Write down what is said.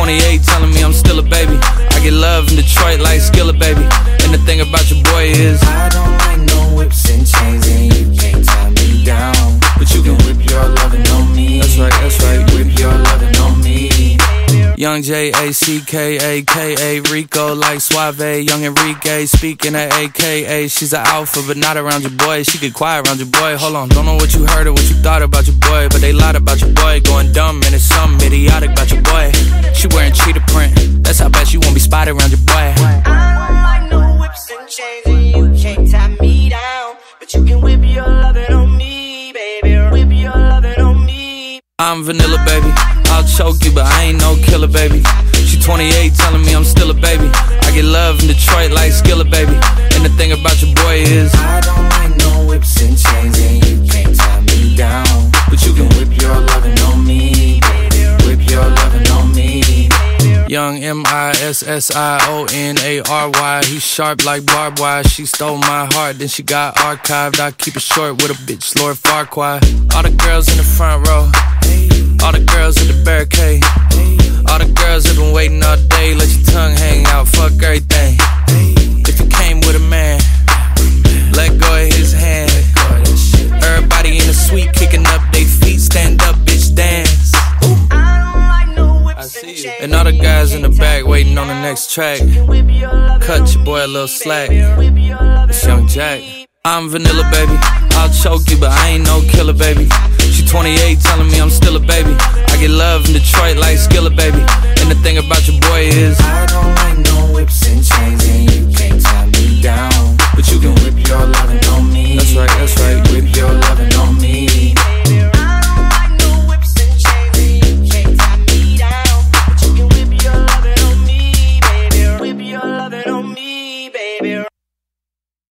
28 telling me I'm still a baby. I get love in Detroit like Skillet, baby. And the thing about your boy is I don't like no whips and chains, and you can't tie me down. But you can whip your lovin' on me. That's right, that's right. Whip your lovin' on me. Young J-A-C-K-A-K-A, Rico like Suave, Young Enrique, speaking of AKA. She's an alpha, but not around your boy. She get quiet around your boy. Hold on, don't know what you heard or what you thought about your boy, but they lied about your boy. Going dumb and it's something idiotic about your boy. She wearing cheetah print, that's how bad she won't be spotted around your boy. I don't like no whips and chains, and you can't tie me down. But you can whip your lovin' on me, baby. Whip your lovin' on me. I'm vanilla, baby. I'll choke you, but I ain't no killer, baby. She 28 telling me I'm still a baby. I get love in Detroit like Skillet, baby. And the thing about your boy is I don't like no whips and chains, and you can't tie me down. But you can whip your lovin' on me, baby. Whip your lovin' on me. Young M-I-S-S-I-O-N-A-R-Y. He's sharp like barbed wire. She stole my heart, then she got archived. I keep it short with a bitch, Lord Farquaad. All the girls in the front row, all the girls at the barricade, all the girls have been waiting all day. Let your tongue hang out, fuck everything. If you came with a man, let go of his hand. Everybody in the suite kicking up they feet. Stand up, bitch, dance. I see you. And all the guys in the back waiting on the next track. Cut your boy a little slack. It's Young Jack. I'm vanilla, baby. I'll choke you, but I ain't no killer, baby. She 28 telling me I'm still a baby. I get love in Detroit like Skillet, baby. And the thing about your boy is I don't